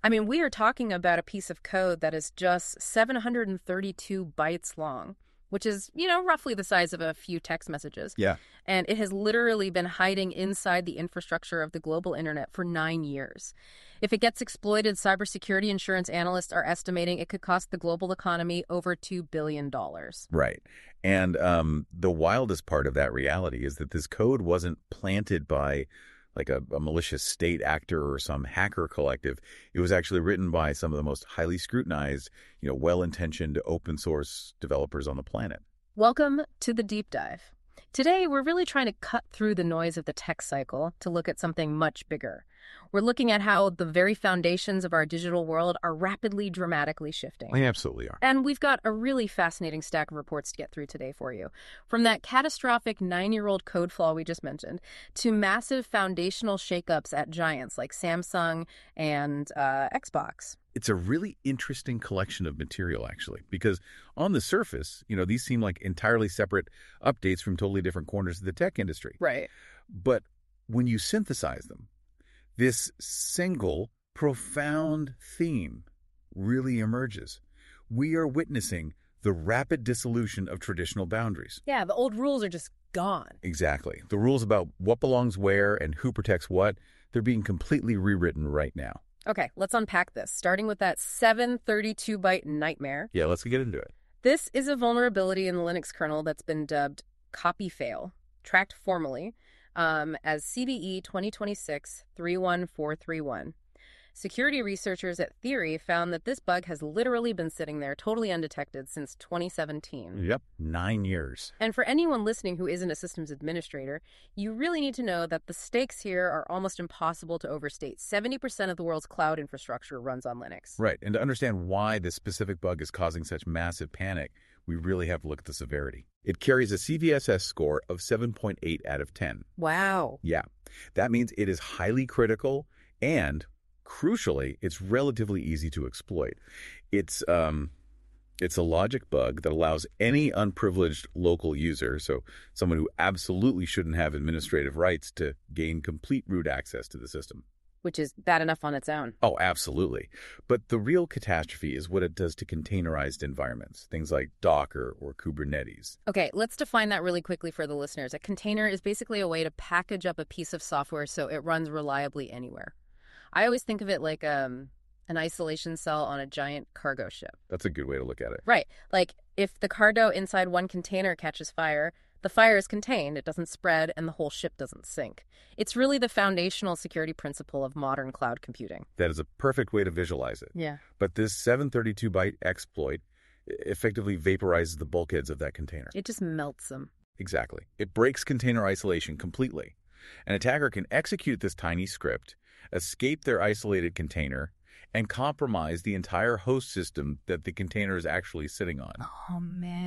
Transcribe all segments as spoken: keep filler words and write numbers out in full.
I mean, we are talking about a piece of code that is just seven hundred thirty-two bytes long, which is, you know, roughly the size of a few text messages. Yeah. And it has literally been hiding inside the infrastructure of the global internet for nine years. If it gets exploited, cybersecurity insurance analysts are estimating it could cost the global economy over two billion dollars. Right. And um, the wildest part of that reality is that this code wasn't planted by like a, a malicious state actor or some hacker collective. It was actually written by some of the most highly scrutinized, you know, well-intentioned open source developers on the planet. Welcome to the Deep Dive. Today, we're really trying to cut through the noise of the tech cycle to look at something much bigger. We're looking at how the very foundations of our digital world are rapidly, dramatically shifting. They absolutely are. And we've got a really fascinating stack of reports to get through today for you. From that catastrophic nine-year-old code flaw we just mentioned, to massive foundational shakeups at giants like Samsung and uh, Xbox. It's a really interesting collection of material, actually, because on the surface, you know, these seem like entirely separate updates from totally different corners of the tech industry. Right. But when you synthesize them, this single, profound theme really emerges. We are witnessing the rapid dissolution of traditional boundaries. Yeah, the old rules are just gone. Exactly. The rules about what belongs where and who protects what, they're being completely rewritten right now. Okay, let's unpack this, starting with that seven thirty-two byte nightmare. Yeah, let's get into it. This is a vulnerability in the Linux kernel that's been dubbed copy fail, tracked formally um, as C V E twenty twenty-six dash three one four three one. Security researchers at Theory found that this bug has literally been sitting there totally undetected since twenty seventeen. Yep, nine years. And for anyone listening who isn't a systems administrator, you really need to know that the stakes here are almost impossible to overstate. seventy percent of the world's cloud infrastructure runs on Linux. Right, and to understand why this specific bug is causing such massive panic, we really have to look at the severity. It carries a C V S S score of seven point eight out of ten. Wow. Yeah, that means it is highly critical and, crucially, it's relatively easy to exploit. It's um, it's a logic bug that allows any unprivileged local user, so someone who absolutely shouldn't have administrative rights, to gain complete root access to the system. Which is bad enough on its own. Oh, absolutely. But the real catastrophe is what it does to containerized environments, things like Docker or Kubernetes. Okay, let's define that really quickly for the listeners. A container is basically a way to package up a piece of software so it runs reliably anywhere. I always think of it like um, an isolation cell on a giant cargo ship. That's a good way to look at it. Right. Like, if the cargo inside one container catches fire, the fire is contained, it doesn't spread, and the whole ship doesn't sink. It's really the foundational security principle of modern cloud computing. That is a perfect way to visualize it. Yeah. But this seven thirty-two byte exploit effectively vaporizes the bulkheads of that container. It just melts them. Exactly. It breaks container isolation completely. An attacker can execute this tiny script, escape their isolated container, and compromise the entire host system that the container is actually sitting on. Oh,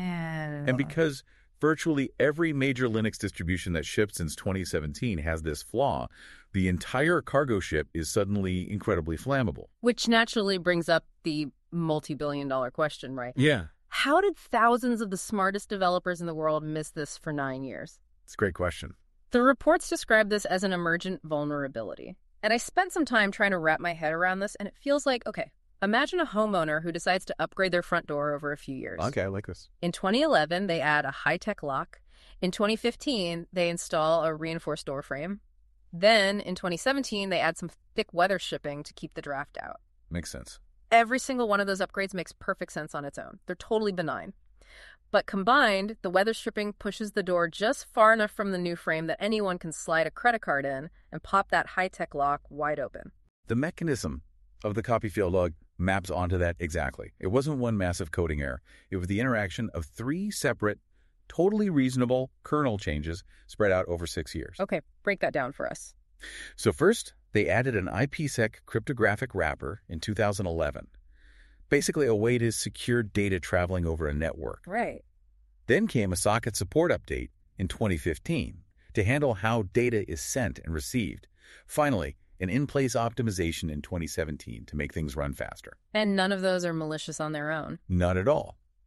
man. And because virtually every major Linux distribution that shipped since twenty seventeen has this flaw, the entire cargo ship is suddenly incredibly flammable. Which naturally brings up the multi-billion dollar question, right? Yeah. How did thousands of the smartest developers in the world miss this for nine years? It's a great question. The reports describe this as an emergent vulnerability. And I spent some time trying to wrap my head around this, and it feels like, okay, imagine a homeowner who decides to upgrade their front door over a few years. Okay, I like this. In twenty eleven, they add a high-tech lock. In twenty fifteen, they install a reinforced door frame. Then, in twenty seventeen, they add some thick weather shipping to keep the draft out. Makes sense. Every single one of those upgrades makes perfect sense on its own. They're totally benign. But combined, the weather stripping pushes the door just far enough from the new frame that anyone can slide a credit card in and pop that high-tech lock wide open. The mechanism of the copy fail log maps onto that exactly. It wasn't one massive coding error. It was the interaction of three separate, totally reasonable kernel changes spread out over six years. Okay, break that down for us. So first, they added an IPsec cryptographic wrapper in two thousand eleven. Basically a way to secure data traveling over a network. Right. Then came a socket support update in twenty fifteen to handle how data is sent and received. Finally, an in-place optimization in twenty seventeen to make things run faster. And none of those are malicious on their own. Not at all.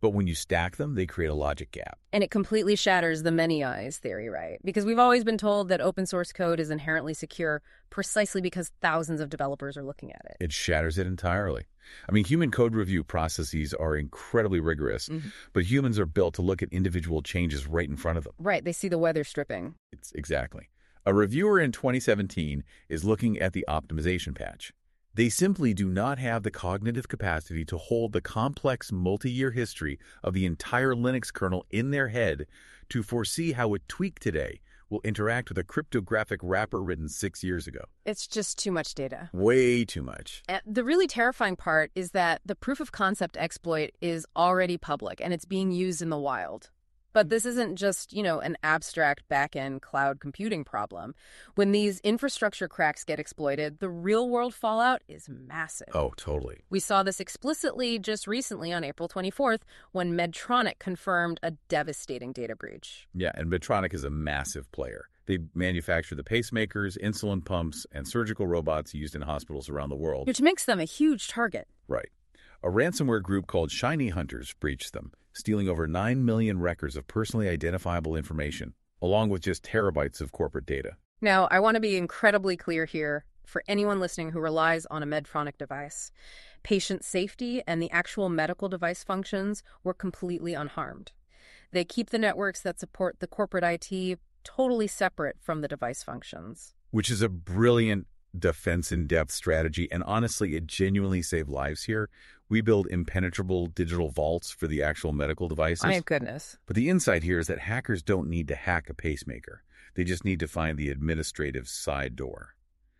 But when you stack them, they create a logic gap. And it completely shatters the many eyes theory, right? Because we've always been told that open source code is inherently secure precisely because thousands of developers are looking at it. It shatters it entirely. I mean, human code review processes are incredibly rigorous, mm-hmm. but humans are built to look at individual changes right in front of them. Right. They see the weather stripping. It's exactly. A reviewer in twenty seventeen is looking at the optimization patch. They simply do not have the cognitive capacity to hold the complex multi-year history of the entire Linux kernel in their head to foresee how a tweak today will interact with a cryptographic wrapper written six years ago. It's just too much data. Way too much. And the really terrifying part is that the proof of concept exploit is already public and it's being used in the wild. But this isn't just, you know, an abstract back-end cloud computing problem. When these infrastructure cracks get exploited, the real-world fallout is massive. Oh, totally. We saw this explicitly just recently on April twenty-fourth when Medtronic confirmed a devastating data breach. Yeah, and Medtronic is a massive player. They manufacture the pacemakers, insulin pumps, and surgical robots used in hospitals around the world. Which makes them a huge target. Right. A ransomware group called Shiny Hunters breached them, stealing over nine million records of personally identifiable information, along with just terabytes of corporate data. Now, I want to be incredibly clear here for anyone listening who relies on a Medtronic device. Patient safety and the actual medical device functions were completely unharmed. They keep the networks that support the corporate I T totally separate from the device functions. Which is a brilliant defense-in-depth strategy, and honestly, it genuinely saved lives here. We build impenetrable digital vaults for the actual medical devices. My goodness. But the insight here is that hackers don't need to hack a pacemaker. They just need to find the administrative side door.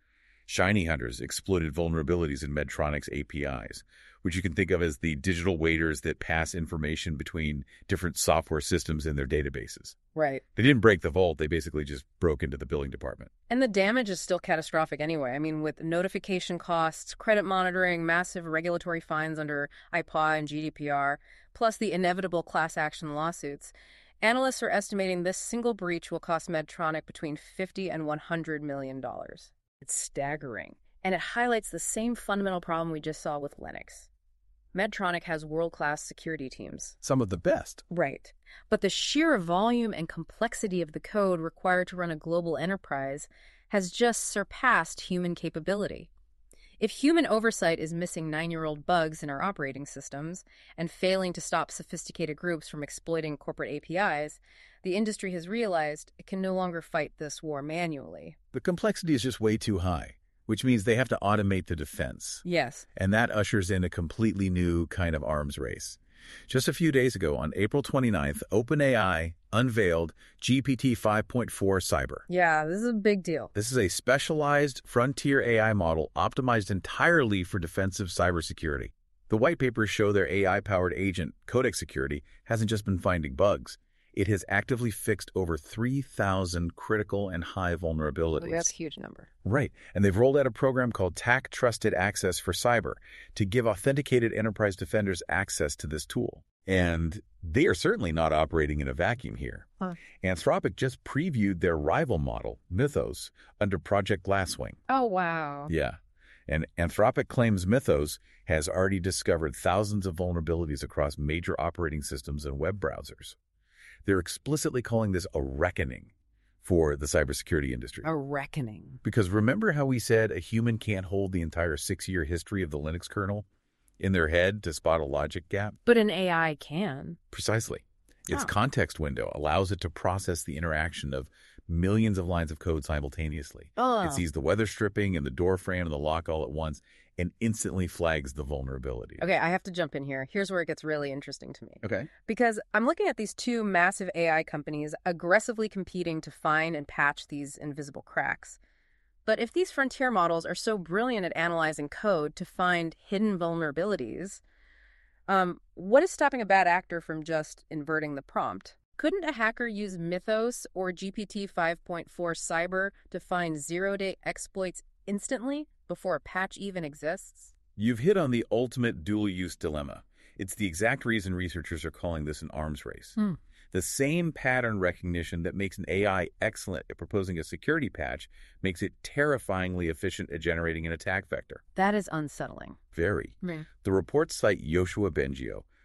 Shiny Hunters exploited vulnerabilities in Medtronic's A P Is, which you can think of as the digital waiters that pass information between different software systems in their databases. Right. They didn't break the vault. They basically just broke into the billing department. And the damage is still catastrophic anyway. I mean, with notification costs, credit monitoring, massive regulatory fines under I P A and G D P R, plus the inevitable class action lawsuits, analysts are estimating this single breach will cost Medtronic between fifty and one hundred million dollars. It's staggering. And it highlights the same fundamental problem we just saw with Linux. Medtronic has world-class security teams. Some of the best. Right. But the sheer volume and complexity of the code required to run a global enterprise has just surpassed human capability. If human oversight is missing nine-year-old bugs in our operating systems and failing to stop sophisticated groups from exploiting corporate A P Is, the industry has realized it can no longer fight this war manually. The complexity is just way too high, which means they have to automate the defense. Yes. And that ushers in a completely new kind of arms race. Just a few days ago, on April twenty-ninth, OpenAI unveiled G P T five point four Cyber. Yeah, this is a big deal. This is a specialized frontier A I model optimized entirely for defensive cybersecurity. The white papers show their A I-powered agent, Codex Security, hasn't just been finding bugs. It has actively fixed over three thousand critical and high vulnerabilities. That's a huge number. Right. And they've rolled out a program called T A C Trusted Access for Cyber to give authenticated enterprise defenders access to this tool. And they are certainly not operating in a vacuum here. Huh. Anthropic just previewed their rival model, Mythos, under Project Glasswing. Oh, wow. Yeah. And Anthropic claims Mythos has already discovered thousands of vulnerabilities across major operating systems and web browsers. They're explicitly calling this a reckoning for the cybersecurity industry. A reckoning. Because remember how we said a human can't hold the entire six-year history of the Linux kernel in their head to spot a logic gap? But an A I can. Precisely. Its Oh. context window allows it to process the interaction of millions of lines of code simultaneously. Oh. It sees the weather stripping and the door frame and the lock all at once and instantly flags the vulnerability. Okay, I have to jump in here. Here's where it gets really interesting to me. Okay. Because I'm looking at these two massive A I companies aggressively competing to find and patch these invisible cracks. But if these frontier models are so brilliant at analyzing code to find hidden vulnerabilities, um, what is stopping a bad actor from just inverting the prompt? Couldn't a hacker use Mythos or G P T five point four Cyber to find zero-day exploits instantly before a patch even exists? You've hit on the ultimate dual-use dilemma. It's the exact reason researchers are calling this an arms race. Hmm. The same pattern recognition that makes an A I excellent at proposing a security patch makes it terrifyingly efficient at generating an attack vector. That is unsettling. Very. Mm. The reports cite Yoshua Bengio,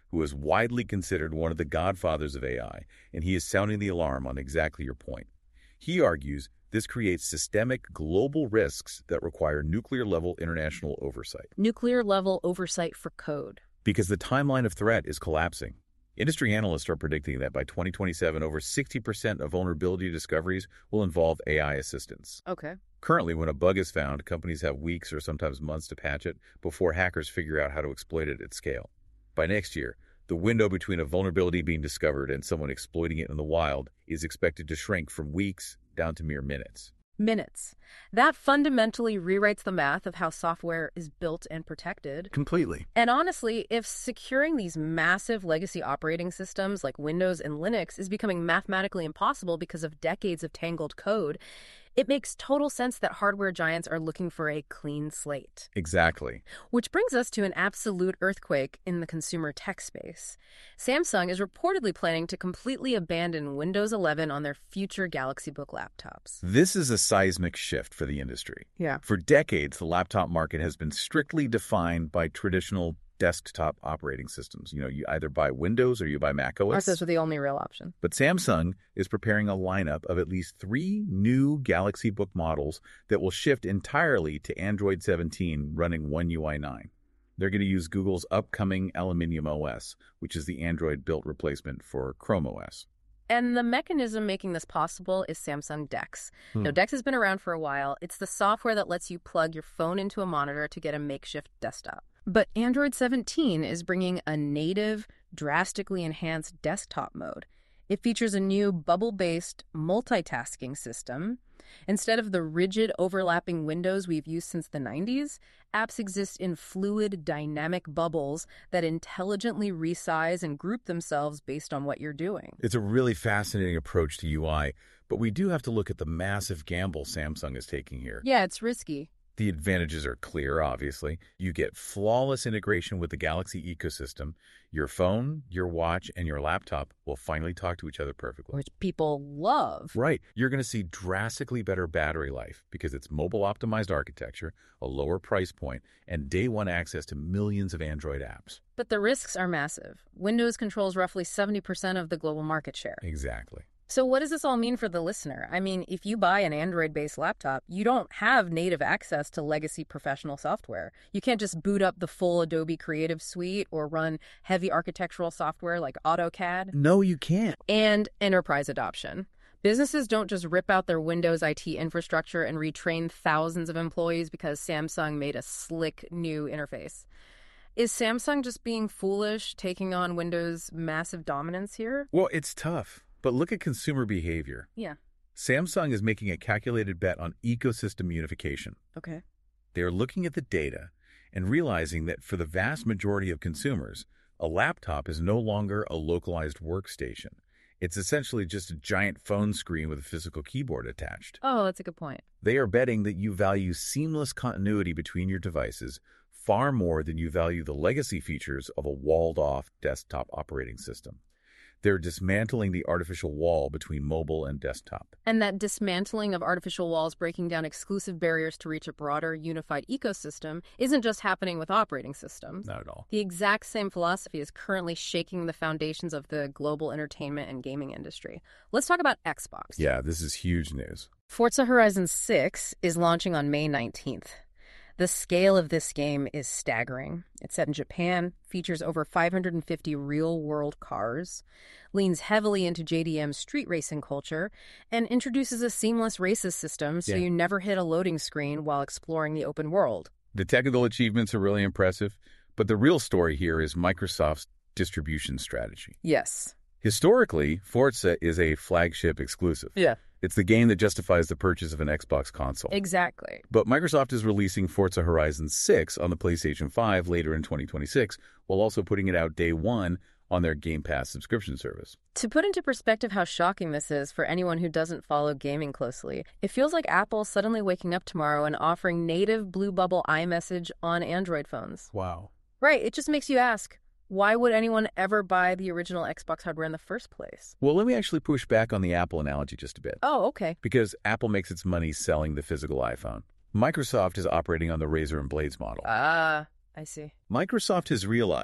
who is widely considered one of the godfathers of A I, and he is sounding the alarm on exactly your point. He argues this creates systemic global risks that require nuclear-level international oversight. Nuclear-level oversight for code. Because the timeline of threat is collapsing. Industry analysts are predicting that by twenty twenty-seven, over sixty percent of vulnerability discoveries will involve A I assistance. Okay. Currently, when a bug is found, companies have weeks or sometimes months to patch it before hackers figure out how to exploit it at scale. By next year, the window between a vulnerability being discovered and someone exploiting it in the wild is expected to shrink from weeks down to mere minutes. Minutes. That fundamentally rewrites the math of how software is built and protected. Completely. And honestly, if securing these massive legacy operating systems like Windows and Linux is becoming mathematically impossible because of decades of tangled code, it makes total sense that hardware giants are looking for a clean slate. Exactly. Which brings us to an absolute earthquake in the consumer tech space. Samsung is reportedly planning to completely abandon Windows eleven on their future Galaxy Book laptops. This is a seismic shift for the industry. Yeah. For decades, the laptop market has been strictly defined by traditional desktop operating systems. You know, you either buy Windows or you buy Mac O S. Those were the only real option. But Samsung is preparing a lineup of at least three new Galaxy Book models that will shift entirely to Android seventeen running One U I nine. They're going to use Google's upcoming Aluminium O S, which is the Android-built replacement for Chrome O S. And the mechanism making this possible is Samsung DeX. Hmm. Now, DeX has been around for a while. It's the software that lets you plug your phone into a monitor to get a makeshift desktop. But Android seventeen is bringing a native, drastically enhanced desktop mode. It features a new bubble-based multitasking system. Instead of the rigid overlapping windows we've used since the nineties, apps exist in fluid, dynamic bubbles that intelligently resize and group themselves based on what you're doing. It's a really fascinating approach to U I, but we do have to look at the massive gamble Samsung is taking here. Yeah, it's risky. The advantages are clear, obviously. You get flawless integration with the Galaxy ecosystem. Your phone, your watch, and your laptop will finally talk to each other perfectly. Which people love. Right. You're going to see drastically better battery life because it's mobile-optimized architecture, a lower price point, and day one access to millions of Android apps. But the risks are massive. Windows controls roughly seventy percent of the global market share. Exactly. So what does this all mean for the listener? I mean, if you buy an Android-based laptop, you don't have native access to legacy professional software. You can't just boot up the full Adobe Creative Suite or run heavy architectural software like AutoCAD. No, you can't. And enterprise adoption. Businesses don't just rip out their Windows I T infrastructure and retrain thousands of employees because Samsung made a slick new interface. Is Samsung just being foolish, taking on Windows' massive dominance here? Well, it's tough. But look at consumer behavior. Yeah. Samsung is making a calculated bet on ecosystem unification. Okay. They are looking at the data and realizing that for the vast majority of consumers, a laptop is no longer a localized workstation. It's essentially just a giant phone screen with a physical keyboard attached. Oh, that's a good point. They are betting that you value seamless continuity between your devices far more than you value the legacy features of a walled-off desktop operating system. They're dismantling the artificial wall between mobile and desktop. And that dismantling of artificial walls, breaking down exclusive barriers to reach a broader, unified ecosystem, isn't just happening with operating systems. Not at all. The exact same philosophy is currently shaking the foundations of the global entertainment and gaming industry. Let's talk about Xbox. Yeah, this is huge news. Forza Horizon six is launching on May nineteenth. The scale of this game is staggering. It's set in Japan, features over five hundred fifty real-world cars, leans heavily into J D M's street racing culture, and introduces a seamless races system so Yeah. you never hit a loading screen while exploring the open world. The technical achievements are really impressive, but the real story here is Microsoft's distribution strategy. Yes. Historically, Forza is a flagship exclusive. Yeah. It's the game that justifies the purchase of an Xbox console. Exactly. But Microsoft is releasing Forza Horizon six on the PlayStation five later in twenty twenty-six, while also putting it out day one on their Game Pass subscription service. To put into perspective how shocking this is for anyone who doesn't follow gaming closely, it feels like Apple suddenly waking up tomorrow and offering native Blue Bubble iMessage on Android phones. Wow. Right, it just makes you ask, why would anyone ever buy the original Xbox hardware in the first place? Well, let me actually push back on the Apple analogy just a bit. Oh, okay. Because Apple makes its money selling the physical iPhone. Microsoft is operating on the razor and blades model. Ah, I see. Microsoft has realized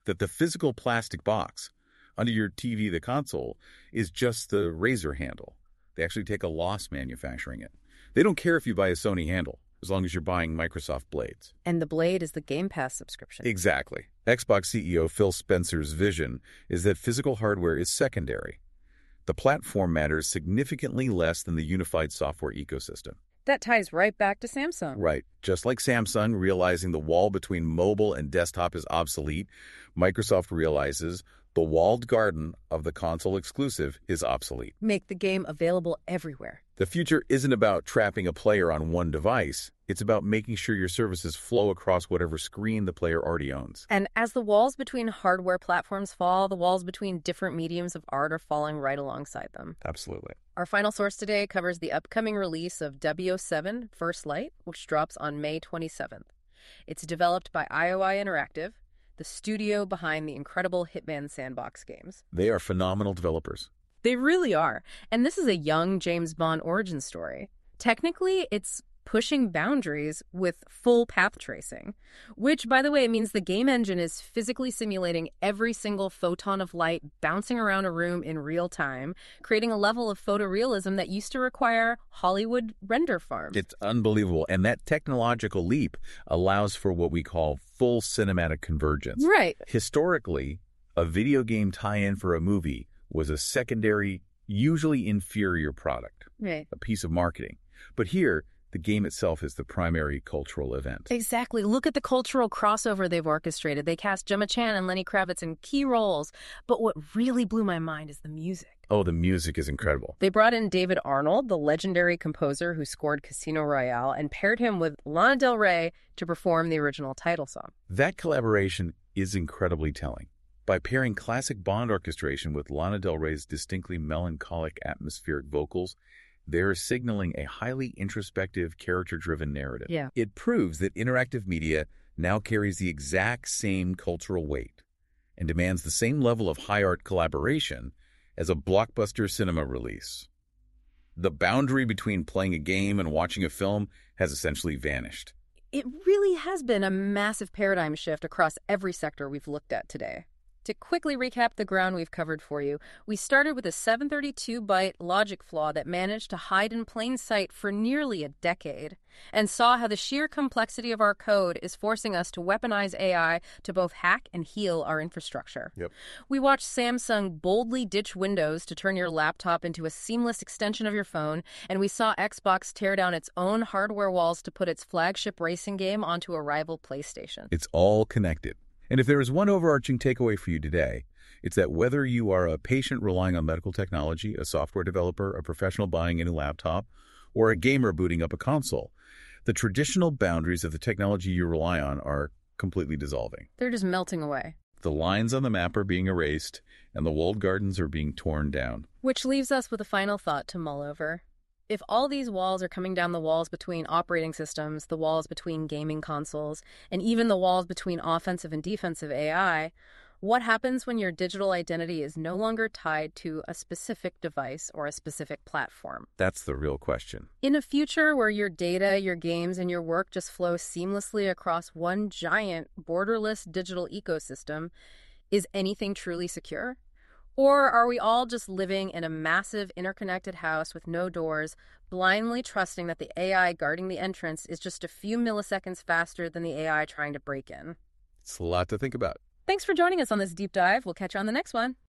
that the physical plastic box under your T V, the console, is just the razor handle. They actually take a loss manufacturing it. They don't care if you buy a Sony handle, as long as you're buying Microsoft blades. And the blade is the Game Pass subscription. Exactly. Xbox C E O Phil Spencer's vision is that physical hardware is secondary. The platform matters significantly less than the unified software ecosystem. That ties right back to Samsung. Right. Just like Samsung realizing the wall between mobile and desktop is obsolete, Microsoft realizes the walled garden of the console exclusive is obsolete. Make the game available everywhere. The future isn't about trapping a player on one device. It's about making sure your services flow across whatever screen the player already owns. And as the walls between hardware platforms fall, the walls between different mediums of art are falling right alongside them. Absolutely. Our final source today covers the upcoming release of W O seven First Light, which drops on May twenty-seventh. It's developed by I O I Interactive, the studio behind the incredible Hitman Sandbox games. They are phenomenal developers. They really are. And this is a young James Bond origin story. Technically, it's pushing boundaries with full path tracing, which, by the way, means the game engine is physically simulating every single photon of light bouncing around a room in real time, creating a level of photorealism that used to require Hollywood render farms. It's unbelievable. And that technological leap allows for what we call full cinematic convergence. Right. Historically, a video game tie-in for a movie was a secondary, usually inferior product, Right. a piece of marketing. But here, the game itself is the primary cultural event. Exactly. Look at the cultural crossover they've orchestrated. They cast Gemma Chan and Lenny Kravitz in key roles. But what really blew my mind is the music. Oh, the music is incredible. They brought in David Arnold, the legendary composer who scored Casino Royale, and paired him with Lana Del Rey to perform the original title song. That collaboration is incredibly telling. By pairing classic Bond orchestration with Lana Del Rey's distinctly melancholic atmospheric vocals, they're signaling a highly introspective, character-driven narrative. Yeah. It proves that interactive media now carries the exact same cultural weight and demands the same level of high art collaboration as a blockbuster cinema release. The boundary between playing a game and watching a film has essentially vanished. It really has been a massive paradigm shift across every sector we've looked at today. To quickly recap the ground we've covered for you, we started with a seven thirty-two byte logic flaw that managed to hide in plain sight for nearly a decade, and saw how the sheer complexity of our code is forcing us to weaponize A I to both hack and heal our infrastructure. Yep. We watched Samsung boldly ditch Windows to turn your laptop into a seamless extension of your phone, and we saw Xbox tear down its own hardware walls to put its flagship racing game onto a rival PlayStation. It's all connected. And if there is one overarching takeaway for you today, it's that whether you are a patient relying on medical technology, a software developer, a professional buying a new laptop, or a gamer booting up a console, the traditional boundaries of the technology you rely on are completely dissolving. They're just melting away. The lines on the map are being erased, and the walled gardens are being torn down. Which leaves us with a final thought to mull over. If all these walls are coming down the walls between operating systems, the walls between gaming consoles, and even the walls between offensive and defensive A I, what happens when your digital identity is no longer tied to a specific device or a specific platform? That's the real question. In a future where your data, your games, and your work just flow seamlessly across one giant, borderless digital ecosystem, is anything truly secure? Or are we all just living in a massive interconnected house with no doors, blindly trusting that the A I guarding the entrance is just a few milliseconds faster than the A I trying to break in? It's a lot to think about. Thanks for joining us on this deep dive. We'll catch you on the next one.